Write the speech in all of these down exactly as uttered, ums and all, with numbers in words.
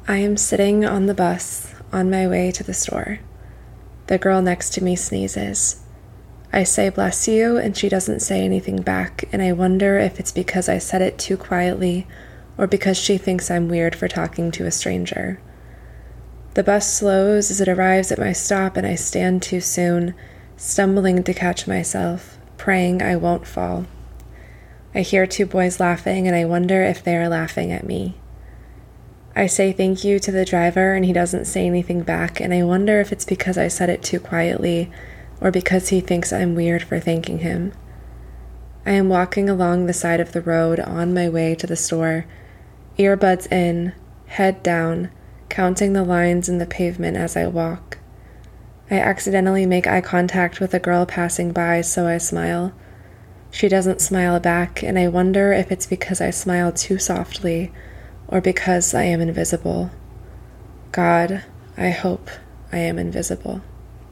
I am sitting on the bus on my way to the store. The girl next to me sneezes. I say bless you, and she doesn't say anything back, and I wonder if it's because I said it too quietly or because she thinks I'm weird for talking to a stranger. The bus slows as it arrives at my stop, and I stand too soon, stumbling to catch myself, praying I won't fall. I hear two boys laughing, and I wonder if they are laughing at me. I say thank you to the driver, and he doesn't say anything back, and I wonder if it's because I said it too quietly or because he thinks I'm weird for thanking him. I am walking along the side of the road on my way to the store, earbuds in, head down, counting the lines in the pavement as I walk. I accidentally make eye contact with a girl passing by, so I smile. She doesn't smile back, and I wonder if it's because I smile too softly or because I am invisible. God, I hope I am invisible.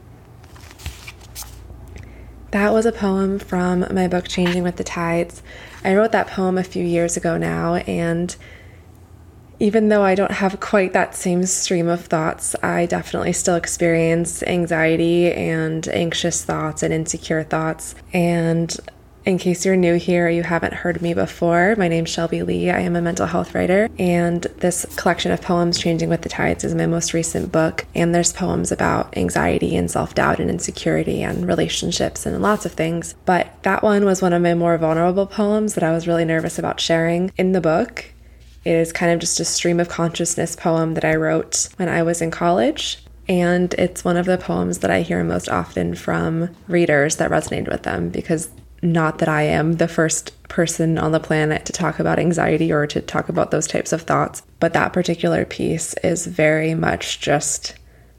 That was a poem from my book, Changing with the Tides. I wrote that poem a few years ago now, and even though I don't have quite that same stream of thoughts, I definitely still experience anxiety and anxious thoughts and insecure thoughts. And in case you're new here, you haven't heard me before, my name's Shelby Lee. I am a mental health writer, and this collection of poems, Changing with the Tides, is my most recent book. And there's poems about anxiety and self-doubt and insecurity and relationships and lots of things. But that one was one of my more vulnerable poems that I was really nervous about sharing in the book. It is kind of just a stream of consciousness poem that I wrote when I was in college. And it's one of the poems that I hear most often from readers that resonated with them, because not that I am the first person on the planet to talk about anxiety or to talk about those types of thoughts, but that particular piece is very much just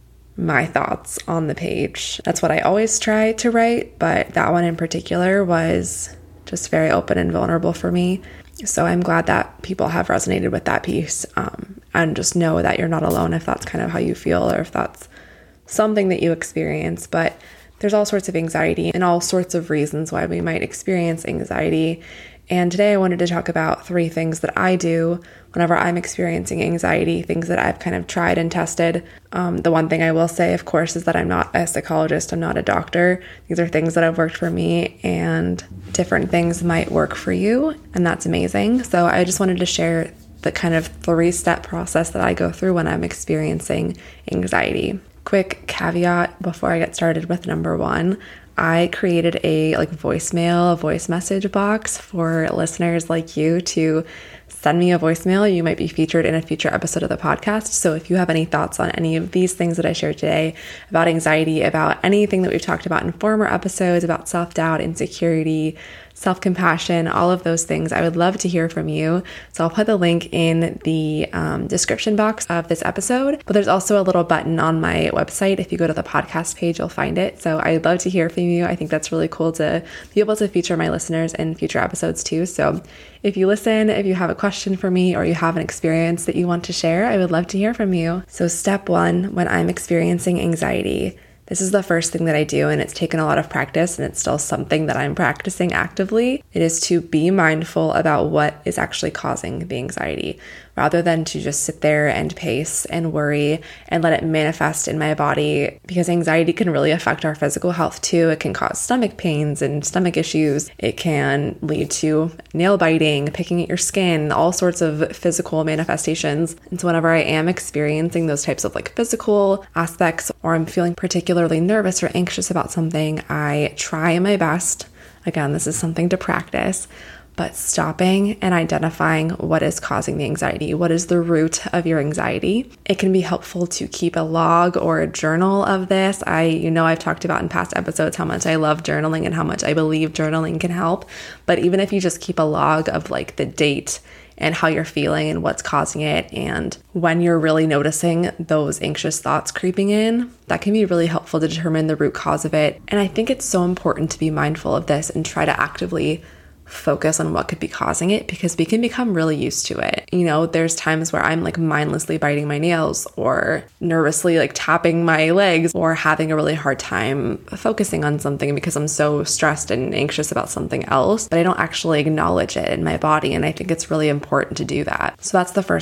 my thoughts on the page. That's what I always try to write, but that one in particular was just very open and vulnerable for me. So I'm glad that people have resonated with that piece, um, and just know that you're not alone if that's kind of how you feel or if that's something that you experience. But there's all sorts of anxiety and all sorts of reasons why we might experience anxiety. And today I wanted to talk about three things that I do whenever I'm experiencing anxiety, things that I've kind of tried and tested. Um, the one thing I will say, of course, is that I'm not a psychologist. I'm not a doctor. These are things that have worked for me, and different things might work for you, and that's amazing. So I just wanted to share the kind of three-step process that I go through when I'm experiencing anxiety. Quick caveat before I get started with number one. I created a like voicemail, a voice message box for listeners like you to send me a voicemail. You might be featured in a future episode of the podcast. So if you have any thoughts on any of these things that I shared today about anxiety, about anything that we've talked about in former episodes, about self-doubt, insecurity, self-compassion, all of those things, I would love to hear from you. So I'll put the link in the um, description box of this episode, but there's also a little button on my website. If you go to the podcast page, you'll find it. So I'd love to hear from you. I think that's really cool to be able to feature my listeners in future episodes too. So if you listen, if you have a question for me or you have an experience that you want to share, I would love to hear from you. So step one, when I'm experiencing anxiety, this is the first thing that I do, and it's taken a lot of practice, and it's still something that I'm practicing actively. It is to be mindful about what is actually causing the anxiety, rather than to just sit there and pace and worry and let it manifest in my body, because anxiety can really affect our physical health too. It can cause stomach pains and stomach issues. It can lead to nail biting, picking at your skin, all sorts of physical manifestations. And so whenever I am experiencing those types of like physical aspects, or I'm feeling particularly nervous or anxious about something, I try my best. Again, this is something to practice, but stopping and identifying what is causing the anxiety. What is the root of your anxiety? It can be helpful to keep a log or a journal of this. I, you know, I've talked about in past episodes how much I love journaling and how much I believe journaling can help. But even if you just keep a log of like the date and how you're feeling and what's causing it, and when you're really noticing those anxious thoughts creeping in, that can be really helpful to determine the root cause of it. And I think it's so important to be mindful of this and try to actively focus on what could be causing it, because we can become really used to it. You know, there's times where I'm like mindlessly biting my nails or nervously like tapping my legs or having a really hard time focusing on something because I'm so stressed and anxious about something else, but I don't actually acknowledge it in my body. And I think it's really important to do that. So that's the first step.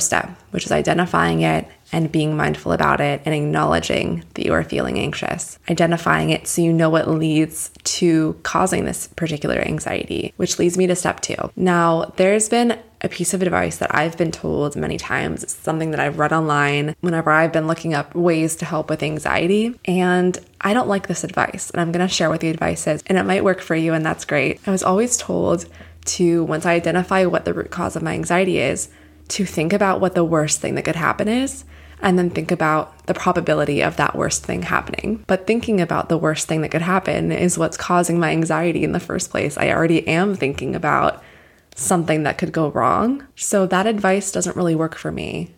which is identifying it and being mindful about it and acknowledging that you are feeling anxious. Identifying it so you know what leads to causing this particular anxiety, which leads me to step two. Now, there's been a piece of advice that I've been told many times. It's something that I've read online whenever I've been looking up ways to help with anxiety. And I don't like this advice. And I'm going to share what the advice is. And it might work for you, and that's great. I was always told to, once I identify what the root cause of my anxiety is, to think about what the worst thing that could happen is, and then think about the probability of that worst thing happening. But thinking about the worst thing that could happen is what's causing my anxiety in the first place. I already am thinking about something that could go wrong. So that advice doesn't really work for me.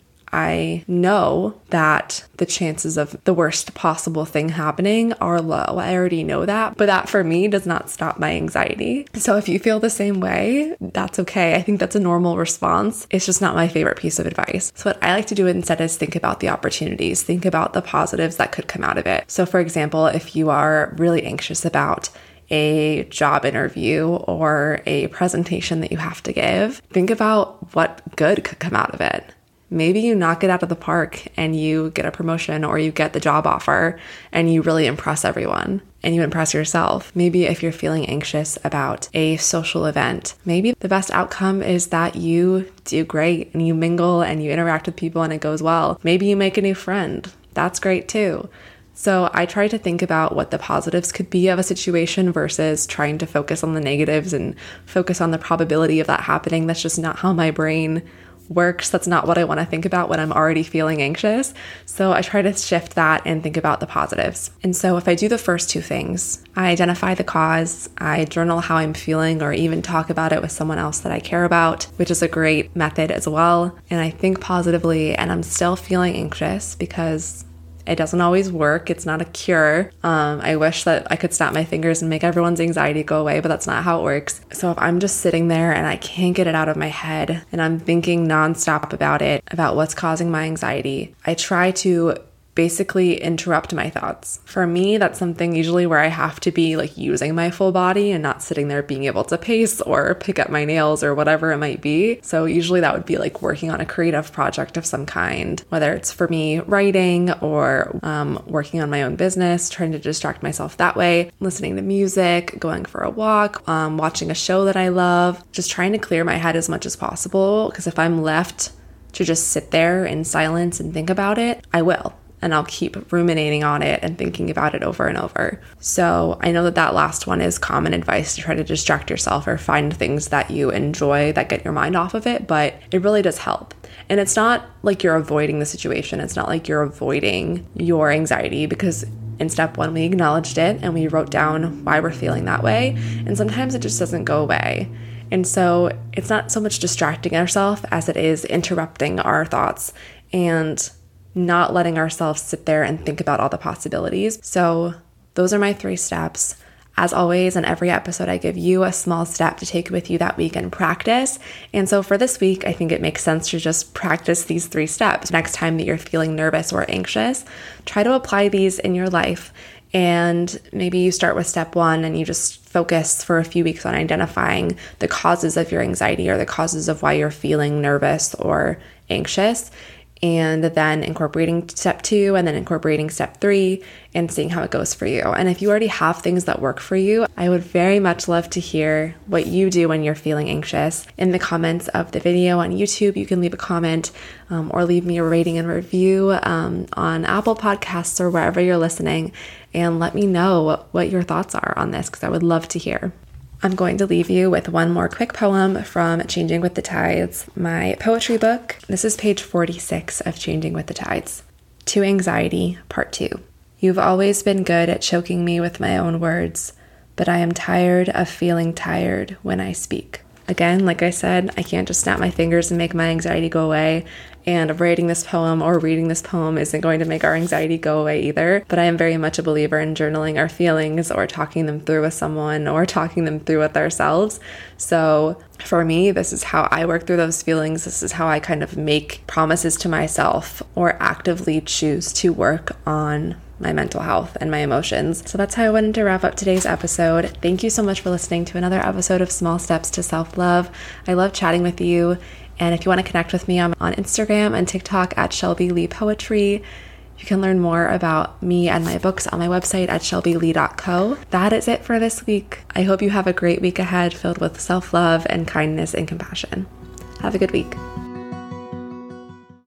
I know that the chances of the worst possible thing happening are low. I already know that, but that for me does not stop my anxiety. So if you feel the same way, that's okay. I think that's a normal response. It's just not my favorite piece of advice. So what I like to do instead is think about the opportunities, think about the positives that could come out of it. So for example, if you are really anxious about a job interview or a presentation that you have to give, think about what good could come out of it. Maybe you knock it out of the park and you get a promotion, or you get the job offer and you really impress everyone and you impress yourself. Maybe if you're feeling anxious about a social event, maybe the best outcome is that you do great and you mingle and you interact with people and it goes well. Maybe you make a new friend. That's great too. So I try to think about what the positives could be of a situation versus trying to focus on the negatives and focus on the probability of that happening. That's just not how my brain works. That's not what I want to think about when I'm already feeling anxious. So I try to shift that and think about the positives. And so if I do the first two things, I identify the cause, I journal how I'm feeling, or even talk about it with someone else that I care about, which is a great method as well. And I think positively, and I'm still feeling anxious because it doesn't always work. It's not a cure. Um, I wish that I could snap my fingers and make everyone's anxiety go away, but that's not how it works. So if I'm just sitting there and I can't get it out of my head and I'm thinking nonstop about it, about what's causing my anxiety, I try to basically interrupt my thoughts. For me, that's something usually where I have to be like using my full body and not sitting there being able to pace or pick up my nails or whatever it might be. So usually that would be like working on a creative project of some kind, whether it's for me writing or um, working on my own business, trying to distract myself that way, listening to music, going for a walk, um, watching a show that I love, just trying to clear my head as much as possible. Because if I'm left to just sit there in silence and think about it, I will. And I'll keep ruminating on it and thinking about it over and over. So I know that that last one is common advice, to try to distract yourself or find things that you enjoy that get your mind off of it, but it really does help. And it's not like you're avoiding the situation. It's not like you're avoiding your anxiety, because in step one, we acknowledged it and we wrote down why we're feeling that way. And sometimes it just doesn't go away. And so it's not so much distracting ourselves as it is interrupting our thoughts and not letting ourselves sit there and think about all the possibilities. So those are my three steps. As always, in every episode, I give you a small step to take with you that week and practice. And so for this week, I think it makes sense to just practice these three steps. Next time that you're feeling nervous or anxious, try to apply these in your life. And maybe you start with step one and you just focus for a few weeks on identifying the causes of your anxiety or the causes of why you're feeling nervous or anxious, and then incorporating step two and then incorporating step three and seeing how it goes for you. And if you already have things that work for you, I would very much love to hear what you do when you're feeling anxious. In the comments of the video on YouTube, you can leave a comment um, or leave me a rating and review um, on Apple Podcasts or wherever you're listening, and let me know what, what your thoughts are on this, because I would love to hear. I'm going to leave you with one more quick poem from Changing with the Tides, my poetry book. This is page forty-six of Changing with the Tides. To Anxiety, Part two. You've always been good at choking me with my own words, but I am tired of feeling tired when I speak. Again, like I said, I can't just snap my fingers and make my anxiety go away. And writing this poem or reading this poem isn't going to make our anxiety go away either. But I am very much a believer in journaling our feelings or talking them through with someone or talking them through with ourselves. So for me, this is how I work through those feelings. This is how I kind of make promises to myself or actively choose to work on my mental health and my emotions. So that's how I wanted to wrap up today's episode. Thank you so much for listening to another episode of Small Steps to Self-Love. I love chatting with you, And if you want to connect with me, I'm on Instagram and TikTok at Shelby Lee Poetry. You can learn more about me and my books on my website at shelby lee dot co. That is it for this week. I hope you have a great week ahead filled with self-love and kindness and compassion. Have a good week.